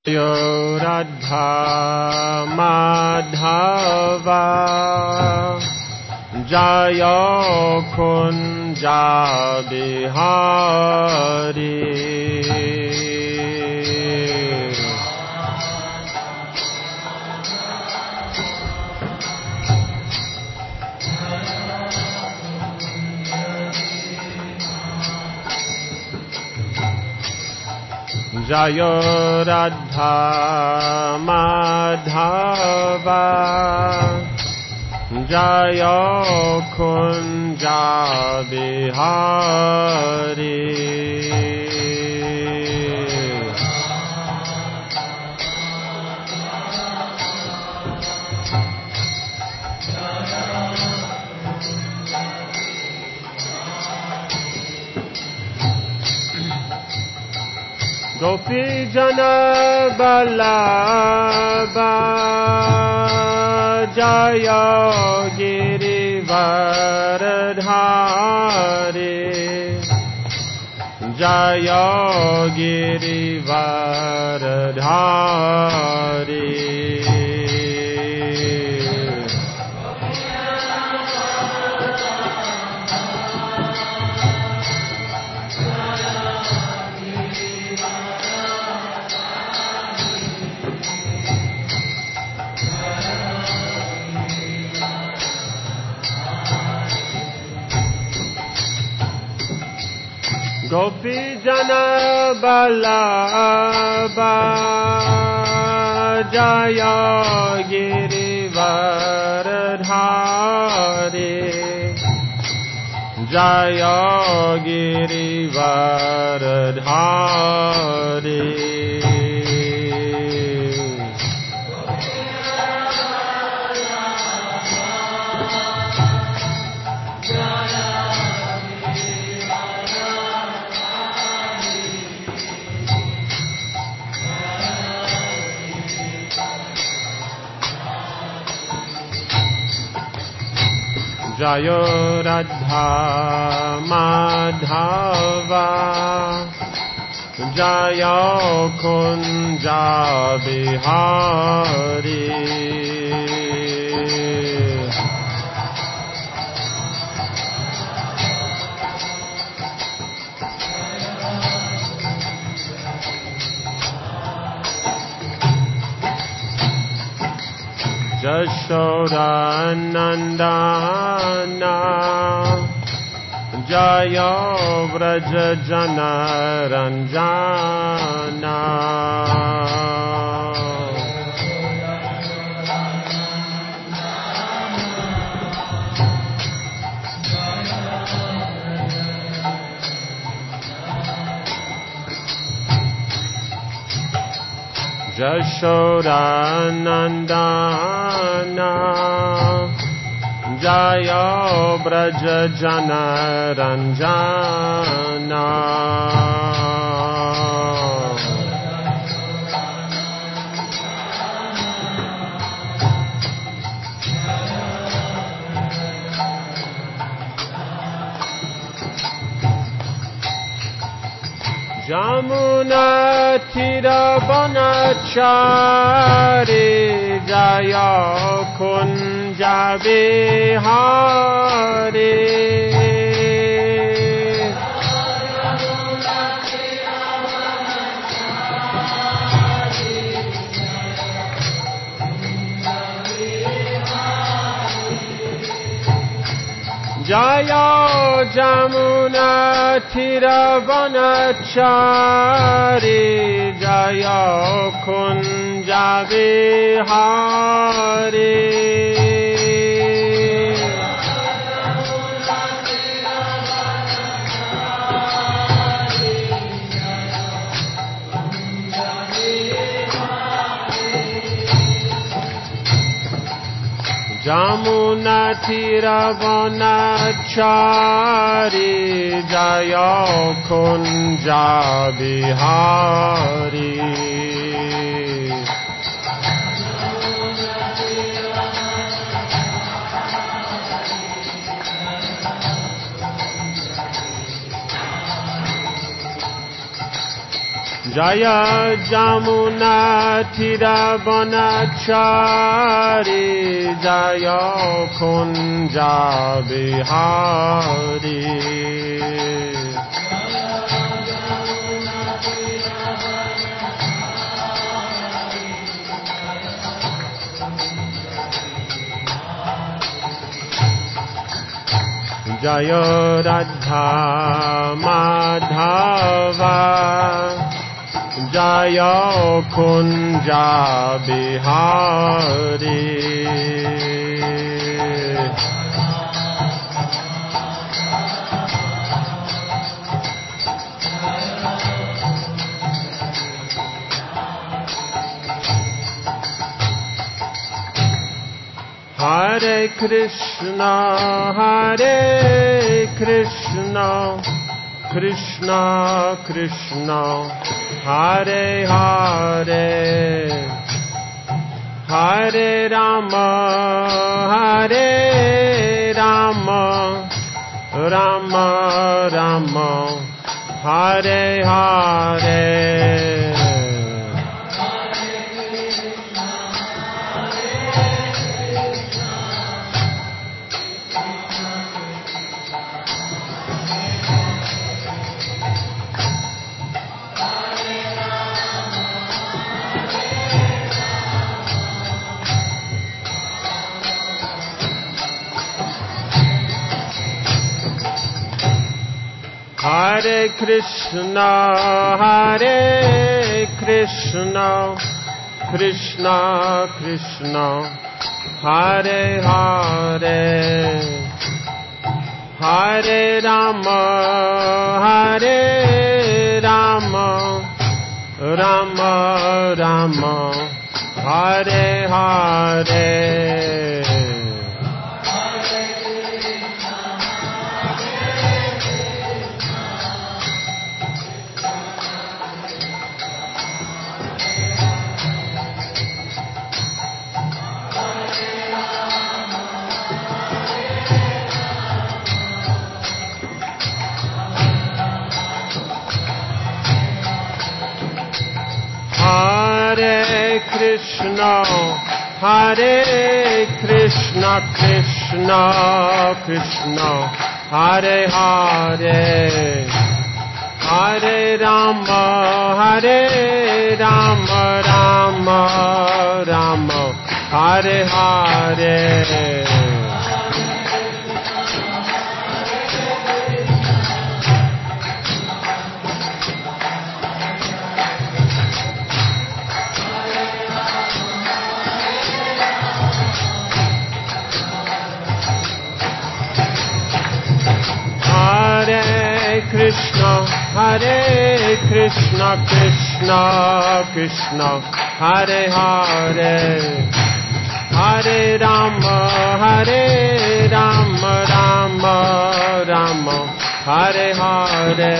यो राधा माधवा जयो कुंजा बिहारी जयो राधा माधवा जयो कुंजा बिहारी गोपी जन बल्लभा जय गिरिवरधारी जय गिरिवरधारी गोपी जन बल्लभा जय गिरिवरधारी जय गिरिवरधारी जय राधा माधवा जय कुंजा बिहारी यशोदा नंदन जय व्रज जन रंजना यशोदा नंदन जय व्रज जन रंजना जमुना तीर वनचारी जय कुंजा बिहारी जय जमुना तीर वनचारी जय कुंजा बिहारी जमुना तीर वनचारी जय कुंजा Bihari Jaya Jamuna Tira Bonachari Jaya Kunja Bihari Jaya Radha Madhava Jaya Kunja Bihari Hare Krishna Krishna Krishna Hare Hare Hare Rama Rama Rama Hare Hare Hare Krishna Krishna Krishna Hare Hare Hare Rama Rama Rama Hare Hare Hare Krishna Krishna Krishna Hare Hare Hare Rama Rama Rama Hare Hare Krishna Krishna Krishna Hare Hare Hare Rama Rama Rama Hare Hare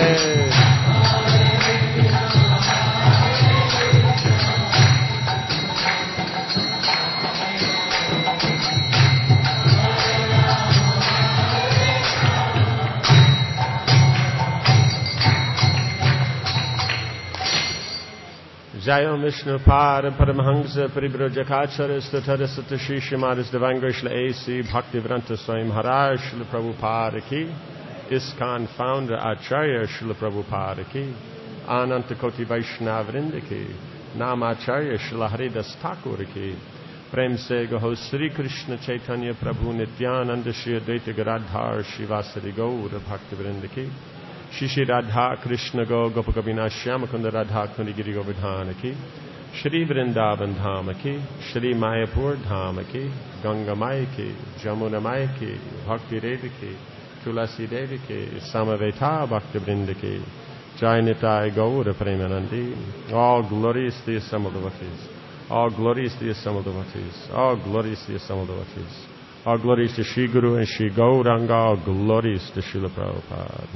Jayam Vishnu Para Paramhansa Paribhrajakacharya Statara Satashi Shimadas Devanga Shla A.C. Bhaktivedanta Swami Maharaj Srila Prabhupada Ki ISKCON Founder Acharya Srila Prabhupada Ki Ananta Koti Vaishnavrinda Ki Namacharya Srila Haridas Thakur Ki Prem Se Gaho Sri Krishna Chaitanya Prabhu Nityananda Shri Advaita Gadadhar Shivasari Gaura Bhaktivedanta Ki Shri Radha Krishna Go Gopakabina Shyamakunda Radha Kundi Giri Govardhana Ki Shri Vrindavan Dhama Ki Shri Mayapur Dhama Ki Ganga Maya Ki Jamuna Maya Ki Bhakti Devi Ki Tulasi Devi Ki Samaveta Bhakti Vrinda Ki Jai Nitai Gaura Premanandi All glories to the assembled devotees. All glories to the assembled devotees. All glories to the assembled devotees. All glories to Shri Guru and Shri Gauranga. All glories to Srila Prabhupada.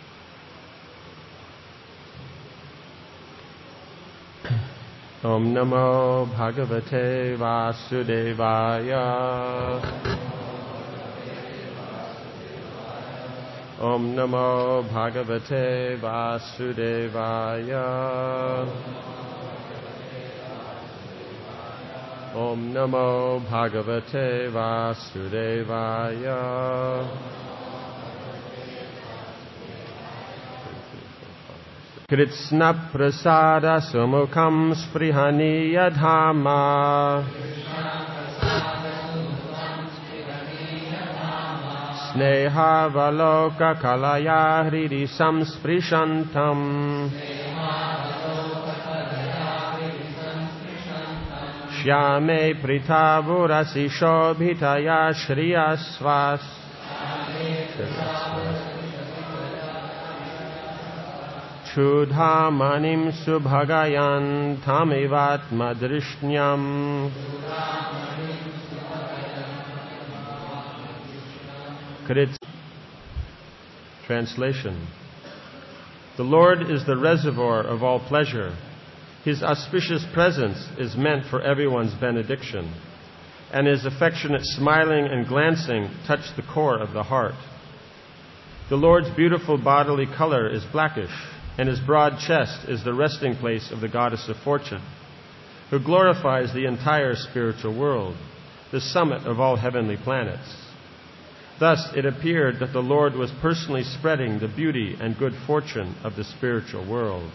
Om Namo Bhagavate Vasudevaya Om Namo Bhagavate Vasudevaya. Om Namo Bhagavate Vasudevaya. Krishna prasada sumukham sprihaniya dhamma. Sneha valoka kalaya hridi samsprishantam. Shyame pritavurasi shobhitaya shriyasvas. Chudhamanim subhagayan tamivatma drishnyam. Translation. The Lord is the reservoir of all pleasure. His auspicious presence is meant for everyone's benediction, and His affectionate smiling and glancing touch the core of the heart. The Lord's beautiful bodily color is blackish, and His broad chest is the resting place of the goddess of fortune, who glorifies the entire spiritual world, the summit of all heavenly planets. Thus, it appeared that the Lord was personally spreading the beauty and good fortune of the spiritual world.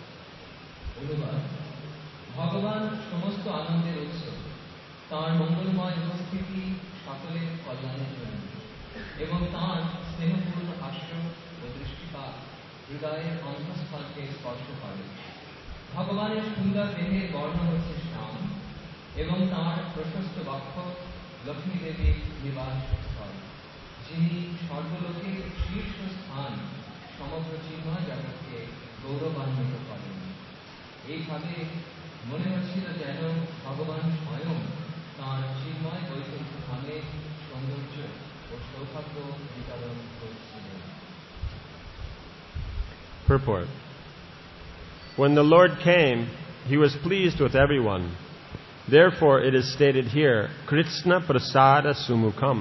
ভগবান সমস্ত আনন্দের উৎস, তাঁর মঙ্গলময় উপস্থিতি সকলের কল্যাণের জন্য, এবং তাঁর স্নেহপূর্ণ হাস্য ও দৃষ্টিপাত হৃদয়ের অন্তঃস্থলকে স্পর্শ করে। ভগবানের সুন্দর দেহের বর্ণ হচ্ছে শ্যাম, এবং তাঁর প্রশস্ত বক্ষ লক্ষ্মী দেবীর নিবাস স্থল, যিনি স্বর্গলোকের শীর্ষ স্থান সমগ্র চিন্ময় জগৎকে গৌরবান্বিত করেন। এইভাবে মনে হচ্ছিল যেন ভগবান স্বয়ং তাঁর চিন্ময় বৈকুণ্ঠ ধামে সৌন্দর্য ও সৌভাগ্য বিতরণ করছিলেন। Purport. When the Lord came, He was pleased with everyone. Therefore it is stated here, Krishna prasada sumukham.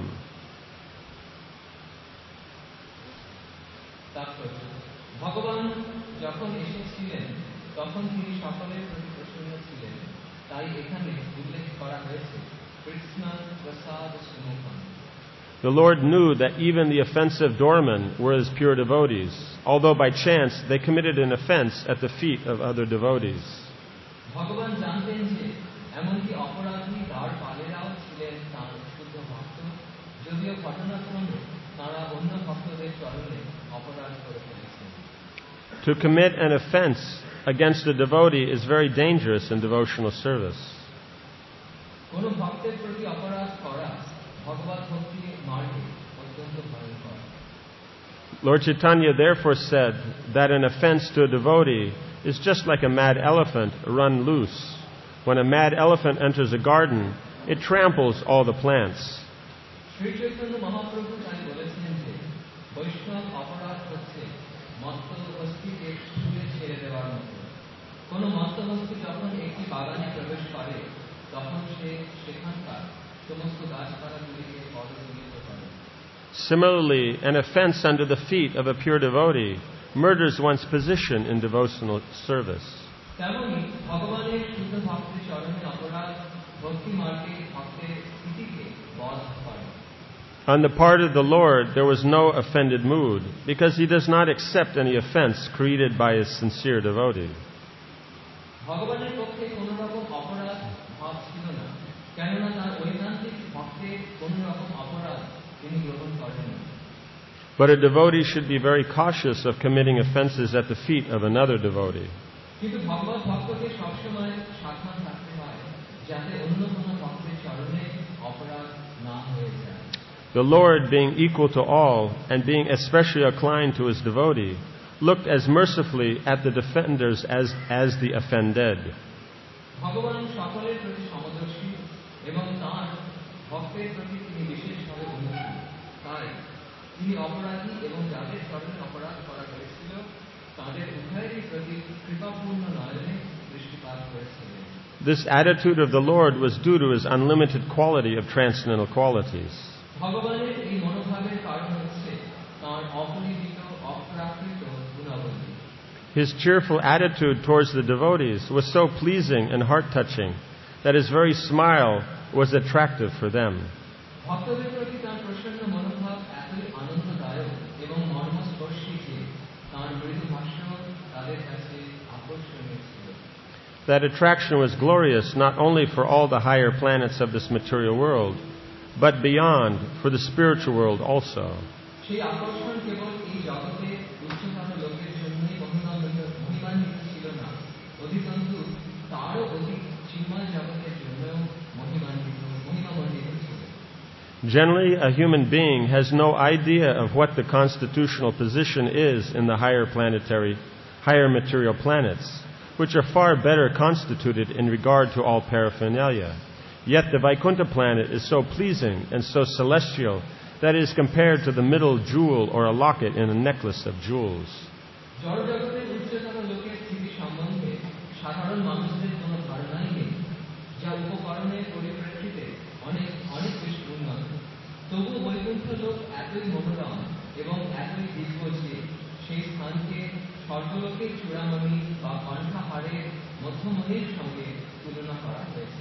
ভগবান যখন এসেছিলেন তখন তিনি সকলের প্রতি প্রসন্ন ছিলেন, তাই এখানে উল্লেখ করা হয়েছে কৃষ্ণ প্রসাদ সুমুখম। The Lord knew that even the offensive doormen were His pure devotees, although by chance they committed an offense at the feet of other devotees. ভগবান জানতেন যে এমনকি অপরাধী দ্বারপালেরাও ছিলেন তাঁর শুদ্ধ ভক্ত, যদিও ঘটনাক্রমে তাঁরা অন্য ভক্তদের চরণে অপরাধ করে ফেলেছেন। To commit an offense against a devotee is very dangerous in devotional service. কোন ভক্তের প্রতি অপরাধ করা ভগবত ভক্তির মার্গে অত্যন্ত ভয়ঙ্কর। Lord Chaitanya therefore said that an offense to a devotee is just like a mad elephant run loose. When a mad elephant enters a garden, it tramples all the plants. Shri Chaitanya Mahaprabhu তাই বলেছেন যে বৈষ্ণব অপরাধ হচ্ছে মত্ত হস্তিকে ছুঁড়ে ছেড়ে দেওয়ার মতো। কোন মত্ত হস্তি যখন একটি বাগানে প্রবেশ করে তখন সে সেখানকার সমস্ত গাছপালাগুলিকে পদদলিত করে। Similarly, an offense under the feet of a pure devotee murders one's position in devotional service. তেমনি ভগবানের শুদ্ধ ভক্তের চরণে অপরাধ ভক্তি মার্গে ভক্তের স্থিতিকে বধ করে। On the part of the Lord, there was no offended mood, because He does not accept any offense created by His sincere devotee. ভগবানের পক্ষে কোন রকম অপরাধ ভাব ছিল না, কেননা তার ঐকান্তিক ভক্তের কোন রকম অপরাধ তিনি গ্রহণ করেন না। But a devotee should be very cautious of committing offenses at the feet of another devotee. কিন্তু ভগবত ভক্তকে সবসময় সাবধান থাকতে হয় যাতে অন্য কোন ভক্তের চরণে অপরাধ না হয়ে যায়। The Lord, being equal to all and being especially inclined to His devotee, looked as mercifully at the defenders as the offended. ভগবান সকলের প্রতি সমদর্শী এবং তাঁর ভক্তের প্রতি তিনি বিশেষভাবে অনুকূল, তাই তিনি অপরাধী এবং যাদের চরণে অপরাধ করা হয়েছিল তাদের উভয়েরই প্রতি কৃপাপূর্ণ নয়নে দৃষ্টিপাত করেছিলেন। This attitude of the Lord was due to His unlimited quality of transcendental qualities. ভগবানের এই মনোভাবের কারণ হচ্ছে তাঁর অপরিমিত ও প্রাকৃত গুণাবলী। His cheerful attitude towards the devotees was so pleasing and heart-touching that his very smile was attractive for them. ভক্তদের প্রতি তাঁর প্রসন্ন মনোভাব এতই আনন্দদায়ক এবং মর্মস্পর্শী যে তাঁর মৃদু ভাষ্য তাদের কাছে আকর্ষণীয় ছিল। That attraction was glorious not only for all the higher planets of this material world, but beyond, for the spiritual world also. সেই আকর্ষণ কেবল এই জগতে উচ্চতর লোকের জন্যই মহিমান্বিত ছিল না, অধিকন্তু তারও অধিক চিন্ময় জগতের জন্যও মহিমামণ্ডিত ছিল। Generally, a human being has no idea of what the constitutional position is in the higher material planets, which are far better constituted in regard to all paraphernalia. Yet the Vaikuntha planet is so pleasing and so celestial that it is compared to the middle jewel or a locket in a necklace of jewels. জড়জগতের উচ্চতর লোকের স্থিতি সম্বন্ধে সাধারণ মানুষদের কোনো ধারণাই নেই, যা উপকরণের পরিপ্রেক্ষিতে অনেক অনেক বেশি উন্নত। তবু বৈকুণ্ঠ লোক এতই মনোরম এবং এতই দিব্য যে সেই স্থানকে স্বর্গলোকের চূড়ামণি বা কণ্ঠাহারের মধ্যমণির সঙ্গে তুলনা করা হয়েছে।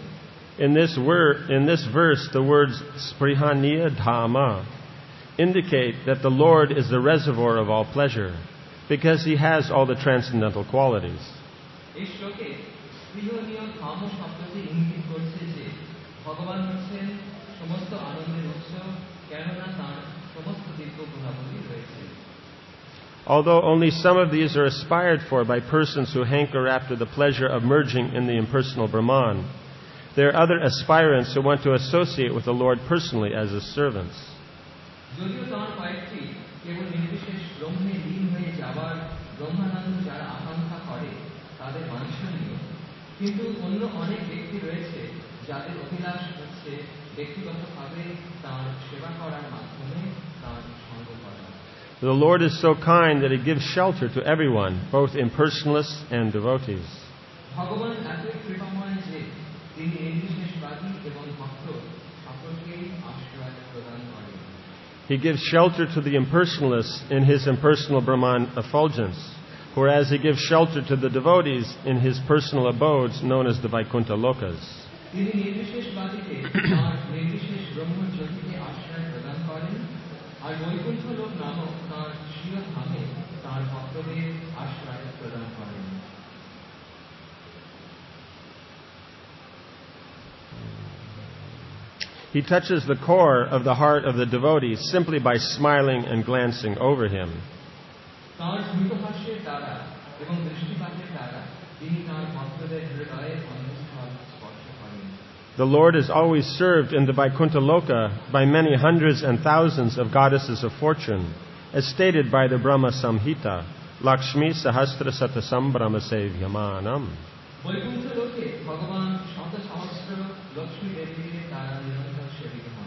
In this verse, the words Sprihaniya Dhamma indicate that the Lord is the reservoir of all pleasure, because He has all the transcendental qualities. এই শ্লোকে স্পৃহনীয় ধাম শব্দটি ইঙ্গিত করছে যে ভগবান হচ্ছেন সমস্ত আনন্দের উৎস, কেননা তাঁর সমস্ত দিব্য গুণাবলী রয়েছে। Although only some of these are aspired for by persons who hanker after the pleasure of merging in the impersonal Brahman, there are other aspirants who want to associate with the Lord personally as His servants. যদিও তাঁর কয়েকটি কেবল নির্বিশেষ ব্রহ্মে লীন হয়ে যাবার ব্রহ্মানন্দ যারা আকাঙ্ক্ষা করে তাদের বাঞ্ছনীয়, কিন্তু অন্য অনেক ব্যক্তি রয়েছে যাদের অভিলাষ হচ্ছে ব্যক্তিগতভাবে তাঁর সেবা করার মাধ্যমে তাঁর সঙ্গ করা। The Lord is so kind that He gives shelter to everyone, both impersonalists and devotees. ভগবান এতই কৃপাময় যে তিনি নির্বিশেষবাদী এবং ভক্ত সকলকেই আশ্রয় প্রদান করেন। He gives shelter to the impersonalists in His impersonal Brahman effulgence, whereas He gives shelter to the devotees in His personal abodes known as the Vaikuntha Lokas. তিনি নির্বিশেষবাদীকে তাঁর নির্বিশেষ ব্রহ্মজ্যোতিকে আশ্রয় প্রদান করেন, আর বৈকুণ্ঠ লোক নামক তাঁর স্বীয় ধামে তাঁর ভক্তদের আশ্রয় প্রদান করেন। He touches the core of the heart of the devotee simply by smiling and glancing over him. তাঁর স্মিতহাস্যের দ্বারা এবং দৃষ্টিপাতের দ্বারা তিনি তাঁর ভক্তদের হৃদয়ের অন্তঃস্থল স্পর্শ করেন। The Lord is always served in the Vaikuntha Loka by many hundreds and thousands of goddesses of fortune, as stated by the Brahma Samhita, Lakshmi Sahasra Satasam Brahma Sevyamanam. Vaikuntha লোকে ভগবান শত সহস্র লক্ষ্মী দেবীকে তারা নিরন্তর সেবিত হন।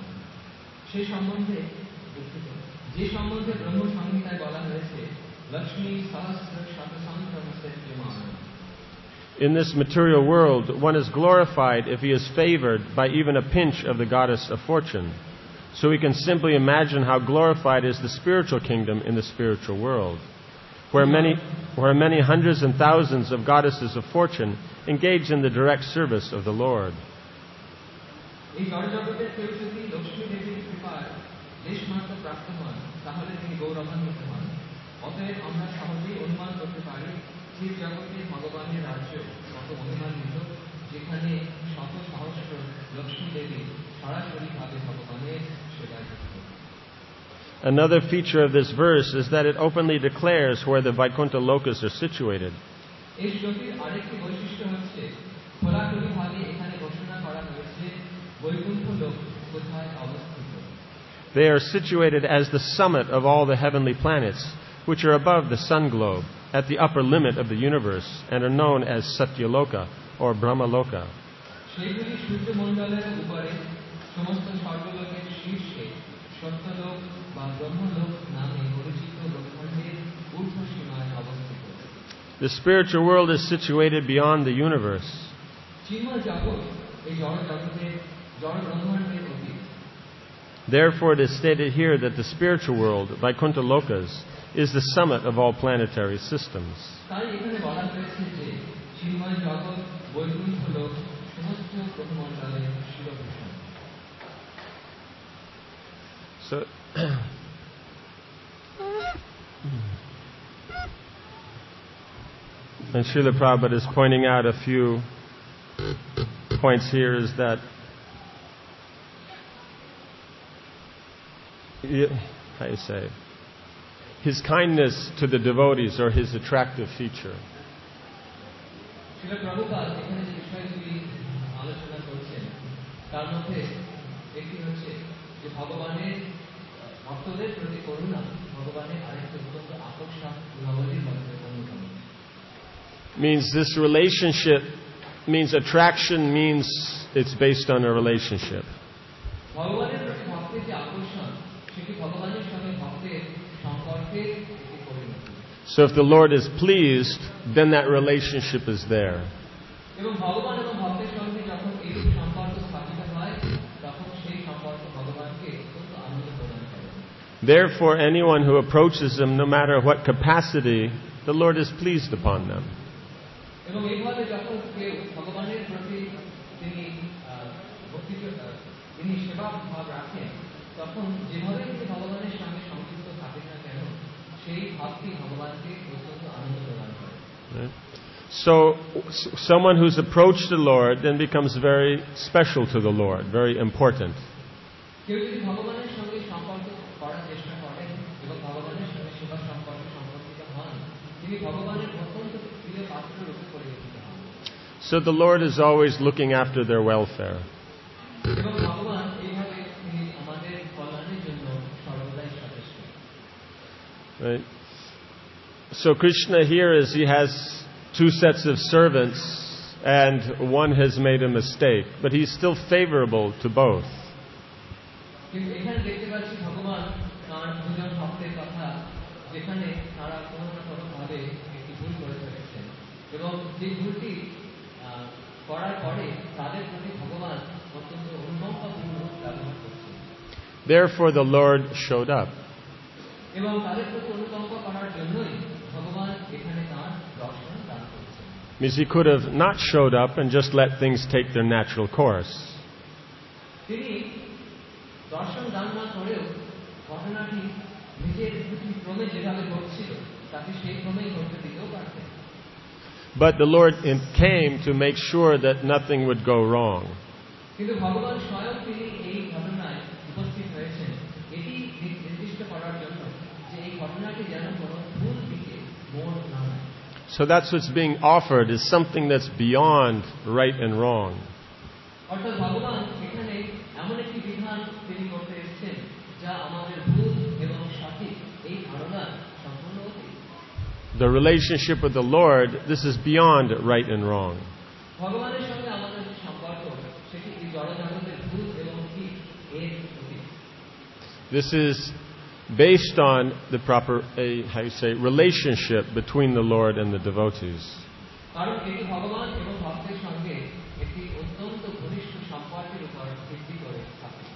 যে সম্বন্ধে ব্রহ্ম সংহিতায় বলা হয়েছে লক্ষ্মী সহস্র শতসম ব্রহ্ম সেব্যমানম। In this material world, one is glorified if he is favored by even a pinch of the goddess of fortune. So we can simply imagine how glorified is the spiritual kingdom in the spiritual world, where many hundreds and thousands of goddesses of fortune engage in the direct service of the Lord. এই জড়জগতের কেউ যদি লক্ষ্মী দেবীর কৃপার লেশমাত্র প্রাপ্ত হন তাহলে তিনি গৌরবান্বিত হন। অতএব আমরা সহজেই অনুমান করতে পারি যে জগতে ভগবানের রাজ্য কত মহিমান্বিত, যেখানে শত সহস্র লক্ষ্মী দেবী সরাসরিভাবে ভগবানের সেবায় যুক্ত। Another feature of this verse is that it openly declares where the Vaikuntha Lokas are situated. এই শ্লোকের আরেকটি বৈশিষ্ট্য হচ্ছে খোলাখুলিভাবে এখানে ঘোষণা করা হয়েছে বৈকুণ্ঠ লোক কোথায় অবস্থিত। They are situated as the summit of all the heavenly planets, which are above the sun globe, at the upper limit of the universe, and are known as Satyaloka or Brahmaloka. সেগুলি সূর্যমণ্ডলের উপরে সমস্ত স্বর্গলোকের শীর্ষে সত্যলোক বা ব্রহ্মলোক নামে পরিচিত ব্রহ্মাণ্ডের ঊর্ধ্বসীমায় অবস্থিত। The spiritual world is situated beyond the universe. চিন্ময় জগৎ এই জড় জগতের জড় ব্রহ্মাণ্ডের অতীত। Therefore, it is stated here that the spiritual world, Vaikuntha Lokas, is the summit of all planetary systems. তাই এখানে বলা হয়েছে যে চিন্ময় জগৎ বৈকুণ্ঠ লোক সমস্ত গ্রহমণ্ডলের শিরোভূষণ। So, and Srila Prabhupada is pointing out a few points here is that how you say his kindness to the devotees or his attractive feature. শিলা প্রভুপাদ এখানে যে বিষয়গুলি আলোচনা করছেন তার মধ্যে একটি হচ্ছে যে ভগবানের ভক্তদের প্রতি করুণা ভগবানের আরেকটি অত্যন্ত আকর্ষক গুণাবলীর মধ্যে অন্যতম। Means this relationship means attraction means it's based on a relationship. ভগবানের প্রতি ভক্তের যে আকর্ষণ সেটি ভগবানের সঙ্গে ভক্তের সম্পর্কের একটি পরিণতি। So if the Lord is pleased, then that relationship is there. এবং ভগবান এবং ভক্তের সঙ্গে যখন এই সম্পর্ক স্থাপিত হয় তখন সেই সম্পর্ক ভগবানকে অত্যন্ত আনন্দ প্রদান করে। Therefore, anyone who approaches him, no matter what capacity, the Lord is pleased upon them. এবং এইভাবে যখন কেউ ভগবানের প্রতি তিনি সেবা ভাব রাখেন তখন যেভাবে তিনি ভগবানের সঙ্গে সংযুক্ত থাকেন না কেন সেই ভাবটি ভগবানকে অত্যন্ত আনন্দ প্রদান করে। So, someone who's approached the Lord then becomes very special to the Lord, very important. কেউ যদি ভগবানের সঙ্গে সম্পর্ক করার চেষ্টা করেন এবং ভগবানের সঙ্গে সেবা সম্পর্কে সম্পর্কিত হন তিনি ভগবানের অত্যন্ত প্রিয় পাত্র রূপে পরিগণিত হন। So the Lord is always looking after their welfare. এবং ভগবান এইভাবে তিনি আমাদের কল্যাণের জন্য সর্বদাই সচেষ্ট। Right? So Krishna here is he has two sets of servants and one has made a mistake, but he's still favorable to both. কিন্তু এখানে দেখতে পাচ্ছি ভগবান তার দুজন ভক্তের কথা যেখানে তারা কোনো না কোনো ভাবে একটি ভুল করে ফেলেছেন এবং যে ভুলটি করার পরে তাদের প্রতি ভগবান অত্যন্ত অনুকম্পাপূর্ণ ব্যবহার করছেন। Therefore the Lord showed up. এবং তাদের প্রতি অনুকম্পা করার জন্যই ভগবান এখানে তার দর্শন দান করছেন। Means he could have not showed up and just let things take their natural course. তিনি দর্শন দান না করেও ঘটনাটি নিজের ক্রমে যেভাবে ঘটছিল তাকে সেই ক্রমেই ঘটতে দিতেও পারতেন। But the Lord came to make sure that nothing would go wrong. কিন্তু ভগবান স্বয়ং তিনি এই ঘটনায় উপস্থিত হয়েছেন এটি নির্দিষ্ট করার জন্য যে এই ঘটনাটি যেন কোনো ভুল দিকে মোড় না নেয়। So that's what's being offered is something that's beyond right and wrong. অর্থাৎ ভগবান এখানে এমন একটি বিধান তিনি করতে এসেছেন যা আমাদের ভুল এবং সঠিক এই ধারণা সম্পূর্ণ অতীত। The relationship with the Lord, this is beyond right and wrong. ভগবানের সঙ্গে আমাদের যে সম্পর্ক সেটি এই জড়জগতের ভুল এবং ঠিক এর অতীত। This is based on the proper, how you say, relationship between the Lord and the devotees. কারণ এটি ভগবান এবং ভক্তের সঙ্গে একটি অত্যন্ত ঘনিষ্ঠ সম্পর্কের উপর ভিত্তি করে স্থাপিত।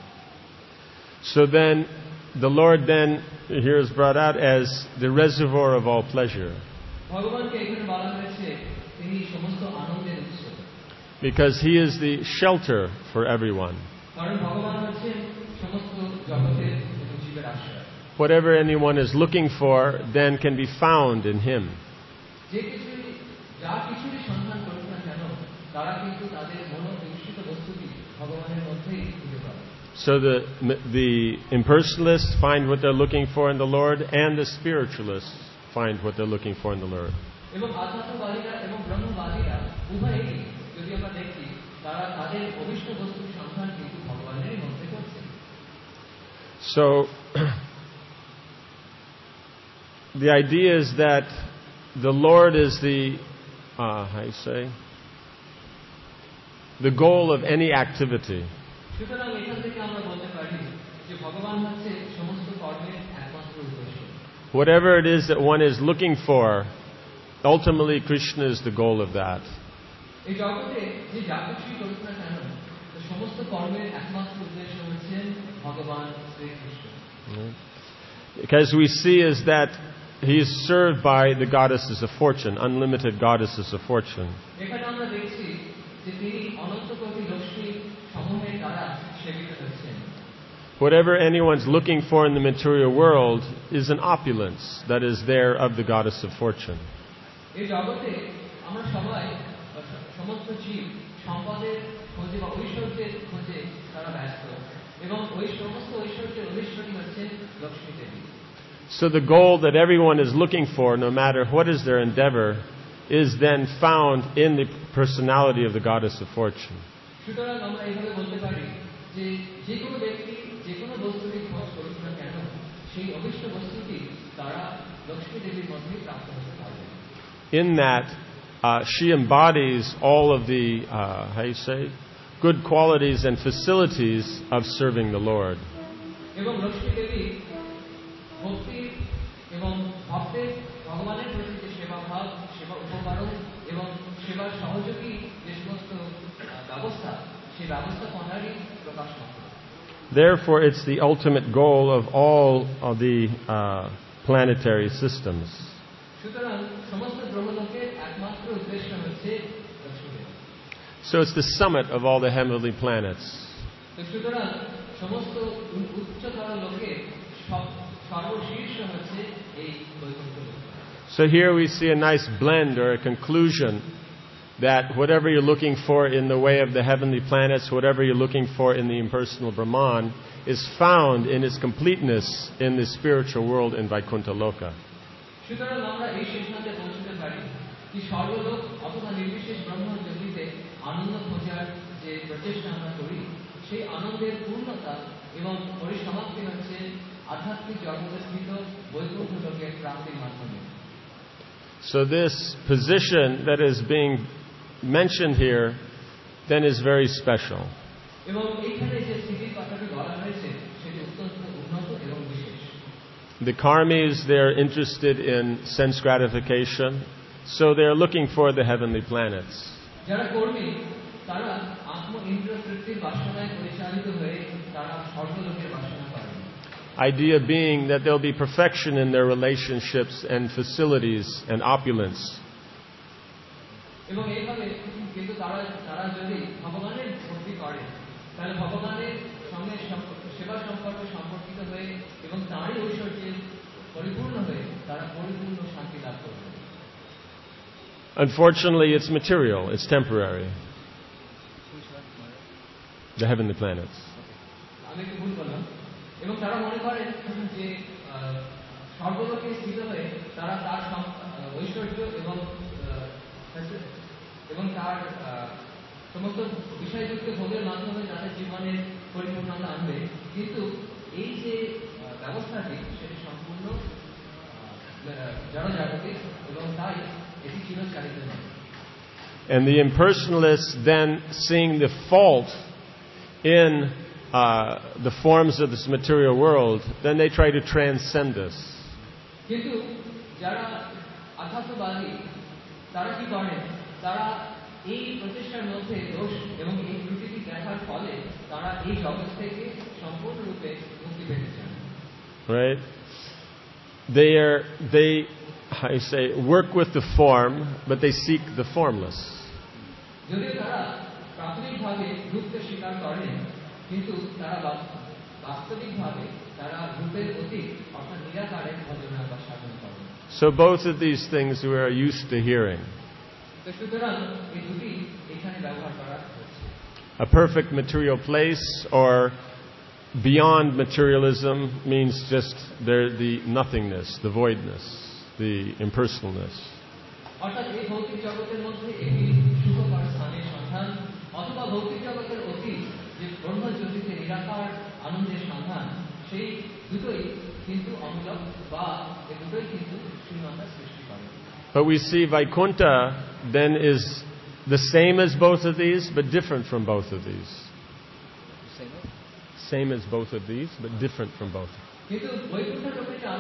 So then, the Lord then here is brought out as the reservoir of all pleasure. ভগবানকে এখানে বলা হয়েছে তিনি সমস্ত আনন্দের উৎস। Because He is the shelter for everyone. কারণ ভগবান হচ্ছেন সমস্ত জগতের এবং জীবের আশ্রয়। Whatever anyone is looking for then can be found in Him. যে যা কিছুরই সন্ধান করুক না কেন তারা কিন্তু তাদের মনোবিকশিত বস্তুটি ভগবানের মধ্যেই খুঁজে পাবে। So the impersonalists find what they're looking for in the Lord, and the spiritualists find what they're looking for in the Lord. এবং আধ্যাত্মবাদীরা এবং ব্রহ্মবাদীরা উভয়েই যদি আমরা দেখি তারা তাদের অভিষ্ট বস্তুর সন্ধান কিন্তু ভগবানের মধ্যে করছে। So the idea is that the Lord is the how you say, the goal of any activity. সুতরাং এখান থেকে আমরা বলতে পারি যে ভগবান হচ্ছে সমস্ত কর্মের একমাত্র উদ্দেশ্য। Whatever it is that one is looking for, ultimately Krishna is the goal of that. এই জগতে যে যা কিছুই করুক না কেন তো সমস্ত কর্মের একমাত্র উদ্দেশ্য হচ্ছেন ভগবান Shrikrishna. Because we see is that he is served by the goddesses of fortune, unlimited goddesses of fortune. এখানে আমরা দেখছি যে তিনি অনন্ত কোটি লক্ষ্মী সমূহের দ্বারা সেবিত হচ্ছেন। Whatever anyone's looking for in the material world is an opulence that is there of the goddess of fortune. এই জগতে আমরা সবাই সমস্ত জীব সম্পদের খোঁজে বা ঐশ্বর্যের খোঁজে তারা ব্যস্ত এবং ওই সমস্ত ঐশ্বর্যের অধীশ্বরী হচ্ছেন লক্ষ্মী দেবী। So the goal that everyone is looking for, no matter what is their endeavor, is then found in the personality of the goddess of fortune. সুতরাং আমরা এইভাবে বলতে পারি যে যে কোনো ব্যক্তি যে কোনো বস্তুরই খোঁজ করুক না কেন সেই অভিষ্ট বস্তুটি তারা লক্ষ্মী দেবীর মধ্যেই প্রাপ্ত হতে পারবে। In that, she embodies all of the, good qualities and facilities of serving the Lord. এবং লক্ষ্মী দেবী ভক্তি এবং ভক্তের ভগবানের প্রতি যে সেবা ভাব, সেবা উপকরণ এবং সেবার সহযোগী যে সমস্ত ব্যবস্থা, সেই ব্যবস্থাপনারই প্রকাশ মাত্র। Therefore, it's the ultimate goal of all of the planetary systems. সুতরাং সমস্ত গ্রহলোকের একমাত্র উদ্দেশ্য হচ্ছে লক্ষ্মী দেবী। So it's the summit of all the heavenly planets. তো সুতরাং সমস্ত উচ্চতর লোকের সর্বশীর্ষ হচ্ছে এই বৈকুণ্ঠ লোক। So here we see a nice blend or a conclusion that whatever you're looking for in the way of the heavenly planets, whatever you're looking for in the impersonal Brahman, is found in its completeness in the spiritual world in Vaikuntha Loka. সুতরাং আমরা এই সিদ্ধান্তে পৌঁছতে পারি যে সর্বলোক অথবা নির্বিশেষ ব্রহ্মজ্যোতিতে আনন্দ খোঁজার যে প্রচেষ্টা আমরা করি সেই আনন্দের পূর্ণতা এবং পরিসমাপ্তি হচ্ছে আধ্যাত্মিক জগতে স্থিত বৈকুণ্ঠ লোকের প্রাপ্তির মাধ্যমে। So this position that is being mentioned here then is very special. এবং এইখানে যে স্থিতির কথাটি বলা হয়েছে সেটি অত্যন্ত উন্নত এবং বিশেষ। The karmis, they're interested in sense gratification, so they're looking for the heavenly planets. যারা কর্মী তারা আত্ম ইন্দ্রিয় তৃপ্তির বাসনায় পরিচালিত হয়ে তারা স্বর্গলোকের বাসনা করেন। Idea being that there'll be perfection in their relationships and facilities and opulence. এবং এইভাবে কিন্তু তারা যদি ভগবানের ভক্তি করে তাহলে ভগবানের সঙ্গে সেবা সম্পর্কে সম্পর্কিত হয়ে এবং তারই ঐশ্বর্যে পরিপূর্ণ হয়ে তারা পরিপূর্ণ শান্তি লাভ করবে। Unfortunately, it's material, it's temporary. The heavenly planets. আমি একটু ভুল বললাম। এবং তারা মনে করেন যে স্বর্গলোকে স্থিত হয়ে তারা তার ঐশ্বর্য এবং তার সমস্ত বিষয়যুক্ত ভোগের মাধ্যমে তাদের জীবনের পরিপূর্ণতা আনবে, কিন্তু এই যে ব্যবস্থাটি সেটি সম্পূর্ণ জড়জাগতিক এবং তাই এটি চিরস্থায়ী নয়। And the impersonalists then seeing the fault in the forms of this material world, then they try to transcend this. কিন্তু যারা আধ্যাত্মবাদী তারা কি করেন, তারা এই প্রচেষ্টার মধ্যে দোষ এবং এই ত্রুটিটি দেখার ফলে তারা এই জগৎ থেকে সম্পূর্ণরূপে মুক্তি পেতে চান। Right? They work with the form, but they seek the formless. যদিও তারা প্রাথমিকভাবে রূপকে স্বীকার করেন, কিন্তু তারা বাস্তবিকভাবে তারা রূপের অতীত অর্থাৎ নিরাকারের ভজনা বা সাধন করেন। So both of these things we are used to hearing. তো সুতরাং এই দুটি এখানে ব্যবহার করা হচ্ছে। A perfect material place or beyond materialism means just the nothingness, the voidness, the impersonalness. অর্থাৎ এই ভৌতিক জগতের মধ্যে একটি সুখকর স্থানের সন্ধান অথবা ভৌতিক জগতের অতীত যে ব্রহ্মজ্যোতিতে নিরাকার আনন্দের সন্ধান, সেই দুটোই কিন্তু অমূলক বা এই দুটোই কিন্তু শূন্যতা সৃষ্টি করে। But we see Vaikuntha then is the same as both of these, but different from both of these. Same as both of these, but different from both. কিন্তু বৈকুণ্ঠ লোকে যে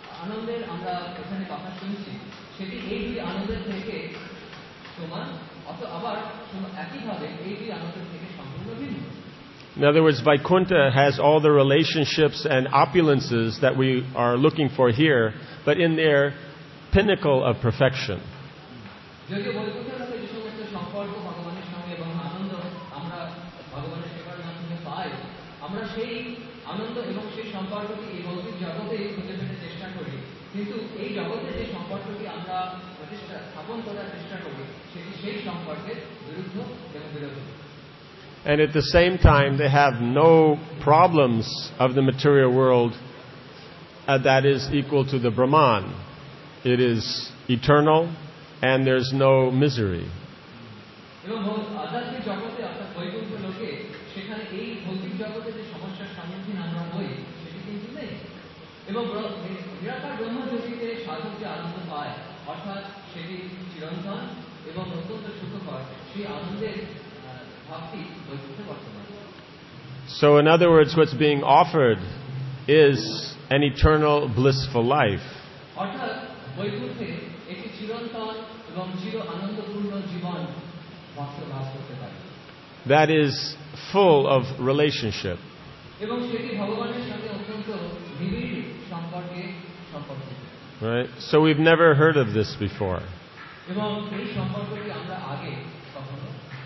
আনন্দের আমরা এখানে কথা শুনছি সেটি এই দুই আনন্দের থেকে সমান আবার একইভাবে এই দুই আনন্দ থেকে সম্পূর্ণ ভিন্ন। In other words, Vaikuntha has all the relationships and opulences that we are looking for here, but in their pinnacle of perfection. যদিও বৈকুণ্ঠের মধ্যে যে সমস্ত সম্পর্ক ভগবানের সঙ্গে এবং আনন্দ আমরা ভগবানের সেবার মাধ্যমে পাই, আমরা সেই আনন্দ এবং সেই সম্পর্কটি এই ভৌতিক জগতে খুঁজে পেতে চেষ্টা করি, কিন্তু এই জগতে যে সম্পর্কটি আমরা প্রতিষ্ঠা স্থাপন করার চেষ্টা করি সেটি সেই সম্পর্কের বিরুদ্ধ এবং বিরোধী। And at the same time, they have no problems of the material world that is equal to the Brahman. It is eternal, and there's no misery. এবং আধ্যাত্মিক জগতে অর্থাৎ বৈকুণ্ঠ লোকে সেখানে এই ভৌতিক জগতে যে সমস্যার সম্মুখীন আমরা হই সেটি কিন্তু নেই। এবং নিরাকার ব্রহ্মজ্যোতিতে সাধক যে আনন্দ পায় অর্থাৎ সেটি চিরন্তন এবং অত্যন্ত সুখকর, সেই আনন্দের ভাবটি বৈকুণ্ঠে বর্তমান। So in other words, what's being offered is an eternal blissful life. অর্থাৎ বৈকুণ্ঠে একটি চিরন্তন এবং চির আনন্দপূর্ণ জীবন ভক্ত বাস করতে পারে। That is full of relationship. এবং সেটি ভগবানের সঙ্গে অত্যন্ত নিবিড় সম্পর্কে সম্পর্কিত। Right? So we've never heard of this before. এবং এই সম্পর্কটি আমরা আগে কখনো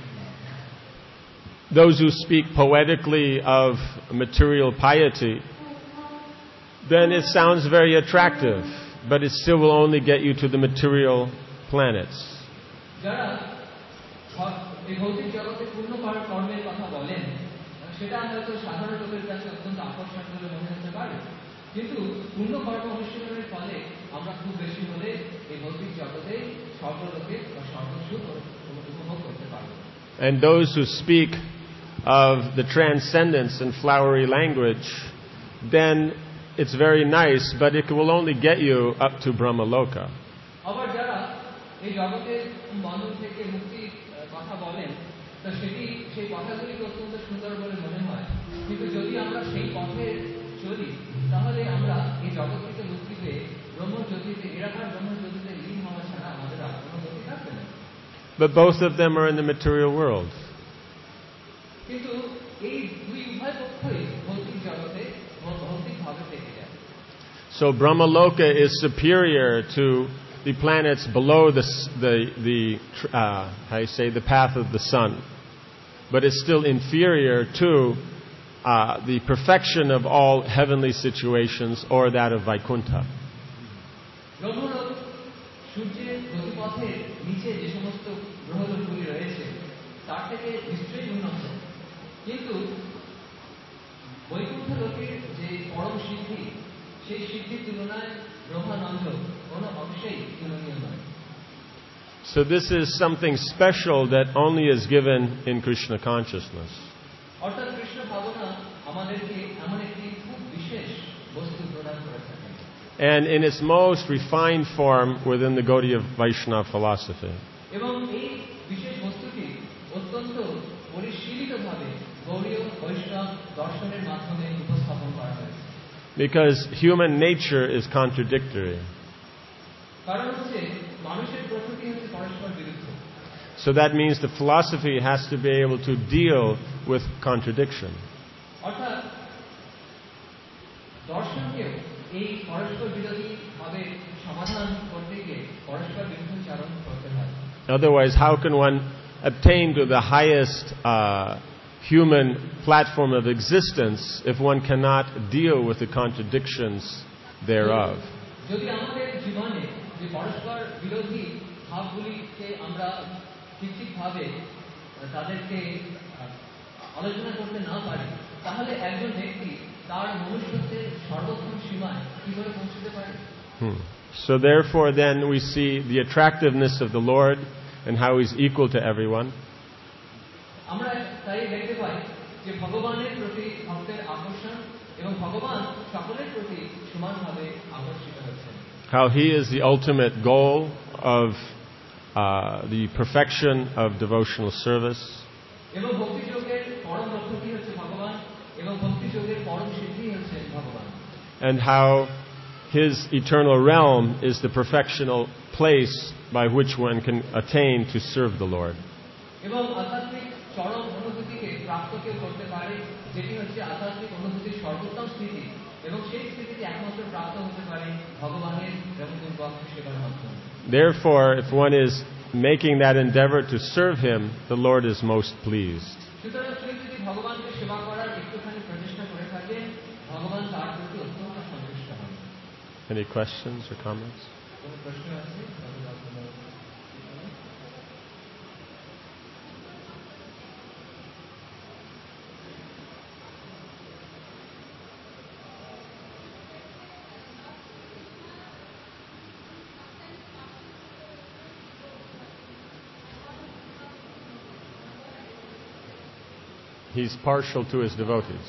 Those who speak poetically of material piety, then it sounds very attractive, but it still will only get you to the material planets. যারা এই ভৌতিক জগতে পূর্ণ কর্মের কথা বলেন সেটা হয়তো সাধারণ লোকের কাছে অত্যন্ত আকর্ষণ বলে মনে হতে পারে, কিন্তু পূর্ণ কর্ম অনুশীলনের ফলে আমরা খুব বেশি হলে এই ভৌতিক জগতে স্বর্গলোকে বা স্বর্গসুখ উপভোগ করতে পারব। And those who speak of the transcendence in flowery language, then it's very nice, but it will only get you up to Brahmaloka. আবার যারা এই জগতের বন্ধন থেকে মুক্তির কথা বলেন তা সেটি সেই কথাগুলি অত্যন্ত সুন্দর বলে মনে হয়, কিন্তু যদি আমরা সেই পথে চলি তাহলে আমরা এই জগৎ থেকে মুক্তি পেয়ে ব্রহ্মজ্যোতিতে নিরাকার ব্রহ্মজ্যোতিতে লীন হওয়া ছাড়া আমাদের আর কোনো গতি থাকবে না। But both of them are in the material world. কিন্তু এই দুই উভয় পক্ষই ভৌতিক জগতে ভৌতিকভাবে থেকে যায়। So Brahmaloka is superior to the planets below how you say, the path of the sun, but it's still inferior to the perfection of all heavenly situations or that of Vaikuntha. Brahmaloka সূর্যের গতিপথের নিচে যে সমস্ত গ্রহলোকগুলি রয়েছে তার থেকে নিশ্চয়ই উন্নত, কিন্তু বৈকুণ্ঠ লোকের যে পরম সিদ্ধি সেই সিদ্ধির তুলনায় ব্রহ্মানন্দ কোনো অংশেই তুলনীয় নয়। So this is something special that only is given in Krishna consciousness. অর্থাৎ কৃষ্ণ ভাবনা আমাদেরকে এমন একটি খুব বিশেষ বস্তু প্রদান করে থাকে। And in its most refined form within the Gaudiya Vaishnava philosophy. এবং এই বিশেষ বস্তুটি অত্যন্ত পরিশীলিতভাবে গৌড়ীয় বৈষ্ণব দর্শনের মাধ্যমে উপস্থাপন করা হয়েছে। Because human nature is contradictory. কারণ হচ্ছে মানুষের প্রকৃতি হচ্ছে পরস্পর বিরুদ্ধ। So that means the philosophy has to be able to deal with contradiction. অর্থাৎ দর্শনকেও এই পরস্পর বিরোধী ভাবে সমাধান করতে গিয়ে পরস্পর বিরোধী চারণ করতে হয়। Otherwise, how can one attain to the highest human platform of existence if one cannot deal with the contradictions thereof? যদি আমাদের জীবনে যে পরস্পর বিরোধী ভাবগুলিকে আমরা ঠিকভাবে তাদেরকে আলোচনা করতে না পারি তাহলে একজন ব্যক্তি তার মনুষ্যত্বের সর্বোত্তম সীমায় কিভাবে পৌঁছতে পারে? So therefore then we see the attractiveness of the Lord and how He's equal to everyone. আমরা তাই দেখতে পাই যে ভগবানের প্রতি ভক্তের আকর্ষণ এবং ভগবান সকলের প্রতি সমানভাবে আকর্ষিত হচ্ছেন। How He is the ultimate goal of the perfection of devotional service. এবং ভক্তি যোগের পরম লক্ষ্যটি হচ্ছে ভগবান এবং ভক্তি যোগের পরম সিদ্ধি হচ্ছে ভগবান। And how His eternal realm is the perfectional place by which one can attain to serve the Lord. এবং আধ্যাত্মিক চরম অনুভূতিকে প্রাপ্ত কেউ করতে পারে, যেটি হচ্ছে আধ্যাত্মিক অনুভূতির সর্বোত্তম স্থিতি, এবং সেই স্থিতিটি একমাত্র প্রাপ্ত হতে পারে ভগবানের এবং দুর্গন্ধ সেবার মাধ্যমে। Therefore, if one is making that endeavor to serve Him, the Lord is most pleased. সুতরাং কেউ যদি ভগবানকে সেবা করার একটুখানি প্রচেষ্টা করে থাকে, ভগবান তার প্রতি অত্যন্ত সন্তুষ্ট হন। Any questions or comments? কোনো প্রশ্ন আছে? He's partial to his devotees.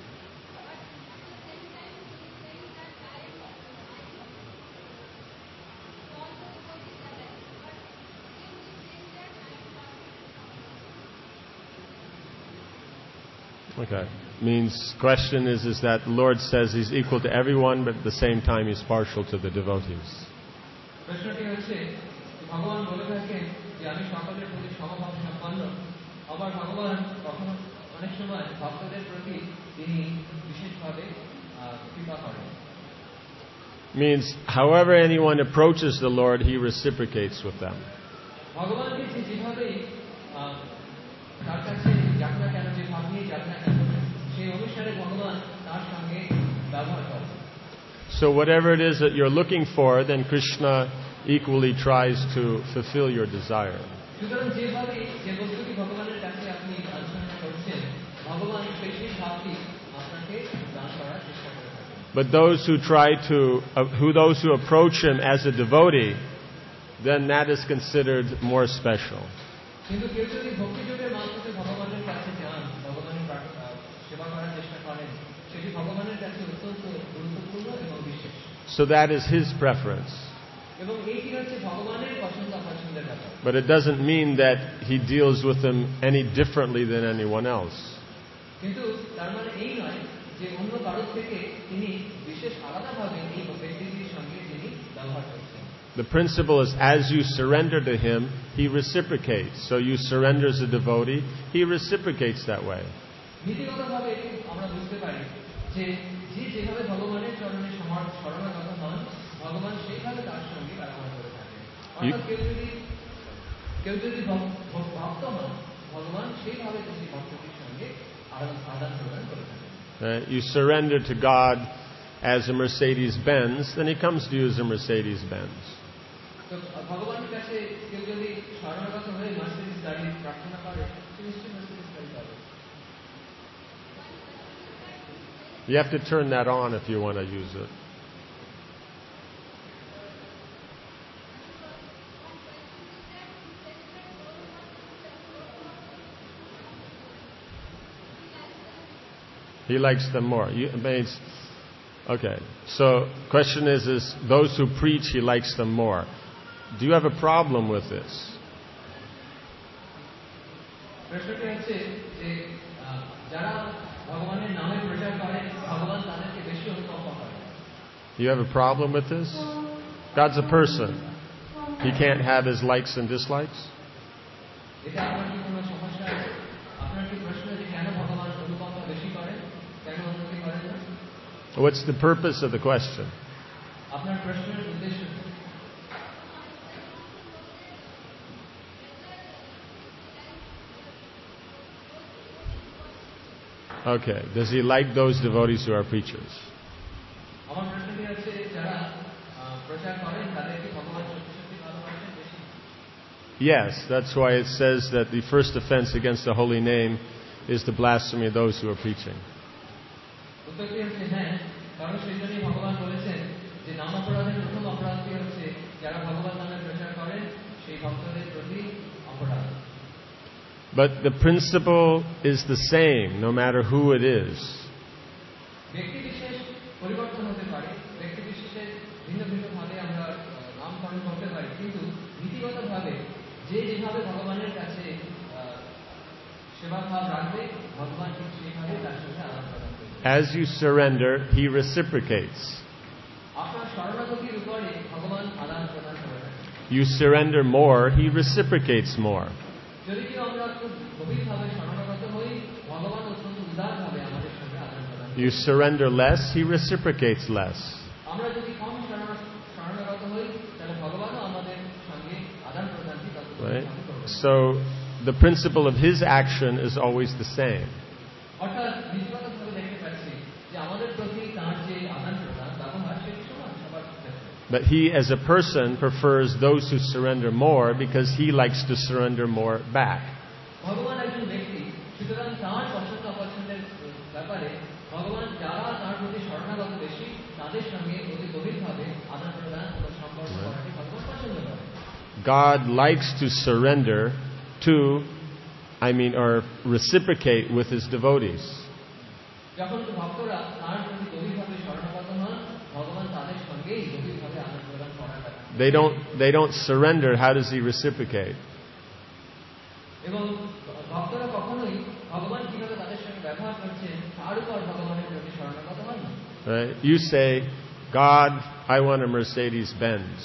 Okay. Means question is that the Lord says He's equal to everyone, but at the same time He's partial to the devotees. প্রশ্নটি হচ্ছে ভগবান বলে থাকেন যে আমি সকলের প্রতি সমভাব সম্পন্ন, আবার ভগবান কখনো অনেক সময় ভক্তদের প্রতি তিনি বিশেষভাবে কৃপা করেন। Means however anyone approaches the Lord, He reciprocates with them. ভগবানকে যে যেভাবে তার কাছে যাক না কেন, যে ভাব নিয়ে যাক না কেন, সেই অনুসারে ভগবান তার সঙ্গে ব্যবহার করেন। So whatever it is that you're looking for, then Krishna equally tries to fulfill your desire. সুতরাং যেভাবে যে বস্তুটি ভগবানের কাছে আপনি আলোচনা করছেন, ভগবান সেই ভাবটি আপনাকে দান করার চেষ্টা করে থাকেন। But those who approach Him as a devotee, then that is considered more special. কিন্তু কেউ যদি ভক্তিযোগের মাধ্যমে ভগবানের কাছে যান, ভগবানের সেবা করার চেষ্টা করেন, সেটি ভগবানের কাছে অত্যন্ত গুরুত্বপূর্ণ এবং বিশেষ। So that is His preference. এবং এইটি হচ্ছে ভগবানের পছন্দ অপছন্দের ব্যাপার। But it doesn't mean that He deals with them any differently than anyone else. কিন্তু তার মানে এই নয় যে অন্য কারোর থেকে তিনি বিশেষ আলাদাভাবে এই ব্যক্তিটির সঙ্গে তিনি ব্যবহার করছেন। The principle is as you surrender to Him, He reciprocates. So you surrender as a devotee, He reciprocates that way. নীতিগতভাবে আমরা বুঝতে পারি যে যেভাবে ভগবানের চরণে শরণাগত হন, ভগবান সেইভাবে তার সঙ্গে ব্যবহার করে থাকেন। অর্থাৎ কেউ যদি ভক্ত হন, ভগবান সেইভাবে সেই ভক্তটির সঙ্গে আদান প্রদান করে থাকেন। You surrender to God as a Mercedes-Benz, then He comes to you as a Mercedes-Benz. তো ভগবানের কাছে কেউ যদি শরণাগত হয়ে মার্সিডিজ গাড়ি প্রার্থনা করে, সে নিশ্চয়ই মার্সিডিজ গাড়ি পাবে। You have to turn that on if you want to use it. He likes them more. Okay. So, question is those who preach, He likes them more. Do you have a problem with this? প্রশ্নটি হচ্ছে যে যারা ভগবানের নামে প্রচার করে, ভগবান তাদেরকে বেশি অনুকম্পা করে। You have a problem with this? God's a person. He can't have His likes and dislikes? এটা আপনার কি কোনো সমস্যা আছে? আপনার কি প্রশ্ন যে কেন ভগবান অনুকম্পা বেশি করেন, কেন উন্নতি করেন না? What's the purpose of the question? আপনার প্রশ্নের উদ্দেশ্য কি? Okay. Does He like those devotees who are preachers? আমার প্রশ্নটি হচ্ছে যারা প্রচার করেন তাদেরকে ভগবান সত্যি ভালোবাসেন বেশি? Yes, that's why it says that the first offense against the holy name is the blasphemy of those who are preaching. উত্তরটি হচ্ছে হ্যাঁ, কারণ সেই জন্যই ভগবান বলেছেন যে নাম অপরাধের প্রথম অপরাধটি হচ্ছে যারা ভগবান নামে প্রচার করেন সেই ভক্তদের প্রতি অপরাধ। But the principle is the same, no matter who it is. ব্যক্তি বিশেষ পরিবর্তন হতে পারে, ব্যক্তি বিশেষের ভিন্ন ভিন্ন ভাবে আমরা নামকরণ করতে পারি, কিন্তু নীতিগতভাবে যে যেভাবে ভগবানের কাছে সেবা ভাব রাখবে, ভগবান ঠিক সেইভাবে তার সঙ্গে আদান প্রদান করবে। As you surrender, He reciprocates. আপনার শরণাগতির উপরে ভগবান আদান প্রদান করে থাকেন। You surrender more, He reciprocates more. যদি কেউ আমরা খুব গভীরভাবে শরণাগত হই, ভগবান অত্যন্ত উদারভাবে আমাদের সঙ্গে আদান প্রদান করেন। You surrender less, He reciprocates less. আমরা যদি কম শরণাগত হই, তাহলে ভগবানও আমাদের সঙ্গে আদান প্রদানটি তত Right? গভীরভাবে করবেন। So the principle of His action is always the same. অর্থাৎ নীতিগতভাবে দেখতে পাচ্ছি যে আমাদের প্রতি তাঁর যে আদান প্রদান ব্যবহার সেটি সমান সবার ক্ষেত্রে। But He as a person prefers those who surrender more because He likes to surrender more back. ভগবান একজন ব্যক্তি, সুতরাং তাঁর পছন্দ অপছন্দের ব্যাপারে ভগবান যারা তাঁর প্রতি শরণাগত বেশি তাদের সঙ্গে অতি গভীরভাবে আদান প্রদান ও সম্পর্ক করাটি ভগবান পছন্দ করেন। God likes to surrender to, or reciprocate with His devotees. যখন ভক্তরা তাঁর প্রতি গভীরভাবে শরণাগত হন, ভগবান তাদের সঙ্গেই গভীরভাবে আদান প্রদান করাটা। They don't surrender. How does He reciprocate? এবং ভক্তরা কখনোই ভগবান কিভাবে তাদের সঙ্গে ব্যবহার করছেন তার উপর ভগবানের প্রতি শরণাগত হন না। Right? You say, God, I want a Mercedes Benz.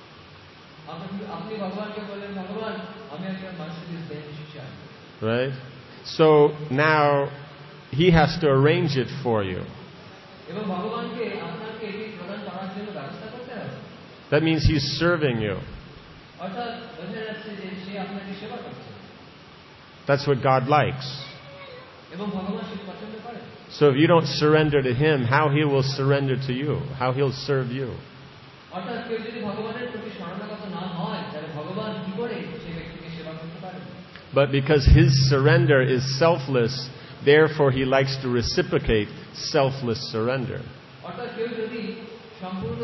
আপনি ভগবানকে বললেন, ভগবান আমি একটা মার্সিডিজ বেঞ্জ চাই। Right? So now He has to arrange it for you. এবং ভগবানকে আপনাকে এটি প্রদান করার জন্য ব্যবস্থা করতে হবে। That means He's serving you. অর্থাৎ বোঝা যাচ্ছে যে সে আপনাকে সেবা করছে। That's what God likes. এবং ভগবান সেটা পছন্দ করেন। So if you don't surrender to Him, how He will surrender to you? How He'll serve you? অর্থাৎ কেউ যদি ভগবানের প্রতি শরণাগত না হয়, তাহলে ভগবান কি করে সেই ব্যক্তিকে সেবা করতে পারেন? But because His surrender is selfless, therefore He likes to reciprocate selfless surrender. অর্থাৎ কেউ যদি সম্পূর্ণ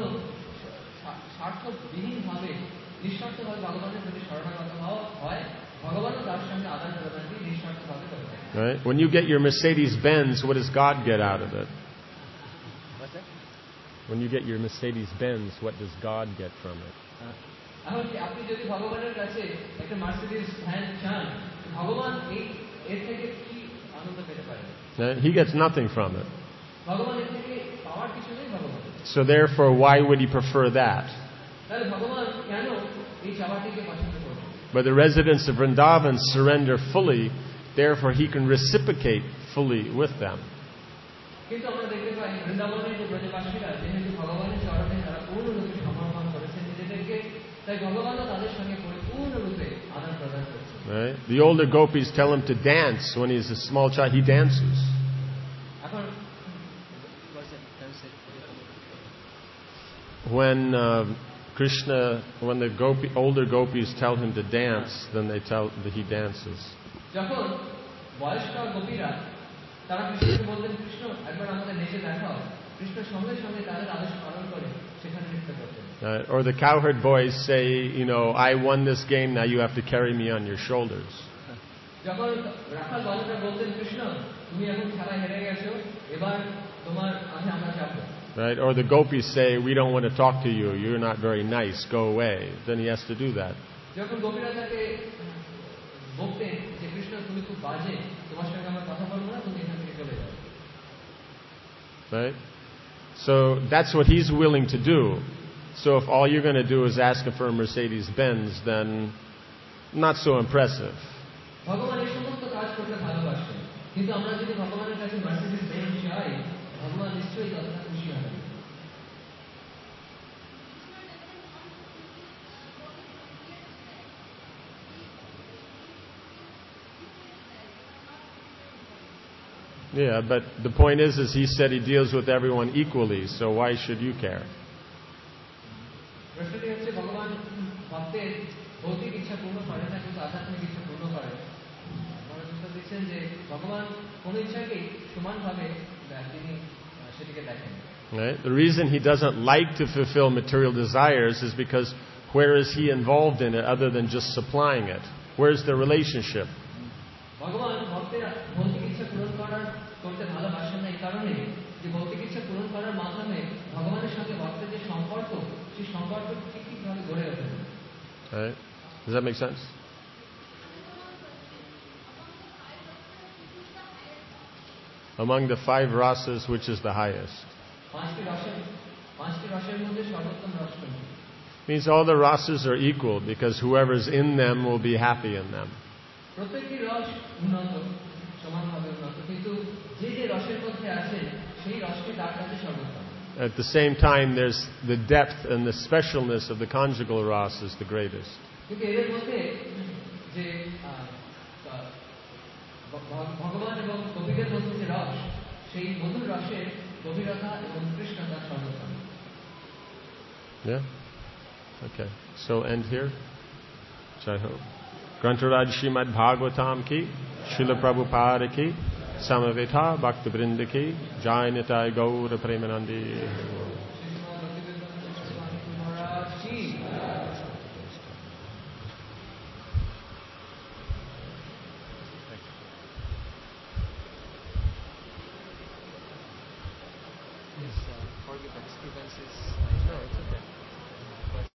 স্বার্থবিহীনভাবে নিঃস্বার্থভাবে ভগবানের প্রতি শরণাগত হয়, ভগবানও তার সঙ্গে আদান প্রদানটি নিঃস্বার্থভাবে করবেন। Right? When you get your Mercedes Benz, what does God get out of it? What's that? When you get your Mercedes Benz, what does God get from it? এখন আপনি যদি ভগবানের কাছে একটা মার্সিডিজ ভ্যান চান, ভগবান এর থেকে কি আনন্দ পেতে পারেন? He gets nothing from it. ভগবান এর থেকে পাওয়ার কিছু নেই ভগবান। So therefore, why would He prefer that? তাহলে ভগবান কেন এই চাওয়াটিকে পছন্দ করবেন? But the residents of Vrindavan surrender fully, therefore He can reciprocate fully with them. কিন্তু আমরা দেখতে পাই বৃন্দাবনের যে ব্রজবাসীরা যেহেতু ভগবানের চরণে তারা পূর্ণরূপে সমর্পণ করেছেন নিজেদেরকে, তাই ভগবানও তাদের সঙ্গে পরিপূর্ণরূপে আদান প্রদান করছেন। Right? The older gopis tell him to dance when he's a small child. He dances. এখন When the older gopis tell him to dance, then they tell that he dances. যখন বয়স্ক গোপীরা তারা কৃষ্ণকে বলতেন, কৃষ্ণ একবার আমাদের নেচে দেখাও, কৃষ্ণ সঙ্গে সঙ্গে তাদের আদেশ পালন করে সেখানে নৃত্য করতেন। Or the cowherd boys say, I won this game, now you have to carry me on your shoulders. যখন রাখাল বালকরা বলতেন, কৃষ্ণ তুমি এখন খেলা হেরে গেছো, এবার তোমার কাঁধে আমরা চাপবো। Right? Or the gopis say, we don't want to talk to you, you're not very nice, go away. Then he has to do that. যখন গোপীরা তাকে বলতেন যে কৃষ্ণ তুমি খুব বাজে, তোমার সঙ্গে আমরা কথা বলবো না, তুমি এখান থেকে চলে যাও। Right? So that's what He's willing to do. So if all you're going to do is ask Him for a Mercedes Benz, then not so impressive. ভগবান এই সমস্ত কাজ করতে ভালোবাসেন, কিন্তু আমরা যদি ভগবানের কাছে মার্সিডিজ বেঞ্জ চাই, ভগবান নিশ্চয়ই ততটা খুশি হবেন। Yeah, but the point is He said He deals with everyone equally, so why should you care? প্রশ্নটি হচ্ছে ভগবান ভক্তের ভৌতিক ইচ্ছা পূর্ণ করে না, কিন্তু আধ্যাত্মিক ইচ্ছা পূর্ণ করে। উত্তর দিচ্ছেন যে ভগবান কোন ইচ্ছাকেই সমানভাবে তিনি সেটিকে দেখেন। Right? The reason He doesn't like to fulfill material desires is because where is He involved in it other than just supplying it? Where's the relationship? ভগবান ভক্তের ভৌতিক ইচ্ছা পূরণ করতে ভালোবাসেন না এই কারণে যে ভৌতিক ইচ্ছা পূরণ করার মাধ্যমে ভগবানের সঙ্গে ভক্তের যে সম্পর্ক, সেই সম্পর্ক ঠিকভাবে গড়ে ওঠে। Right? Does that make sense? Among the 5 rasas, which is the highest? Means all the rasas are equal because whoever's in them will be happy in them. প্রত্যেকটি রস উন্নত, সমানভাবে উন্নত, কিন্তু যে যে রসের মধ্যে আছে সেই রসটি তার কাছে সর্বোত্তম। At the same time, there's the depth and the specialness of the conjugal rasa is the greatest. কিন্তু এদের মধ্যে যে ভগবান এবং কবিদের মধ্যে যে রস, সেই মধুর রসের গভীরতা এবং কৃষ্ণতা সর্বোত্তম। Yeah? Okay. So end here. Jai Ho. Grantaraj Srimad Bhagavatam ki, Srila Prabhupada ki, Samaveta Bhakta Vrinda ki, Jai Nitai Gaura Premanandi. Forgive the disturbances. No, it's okay.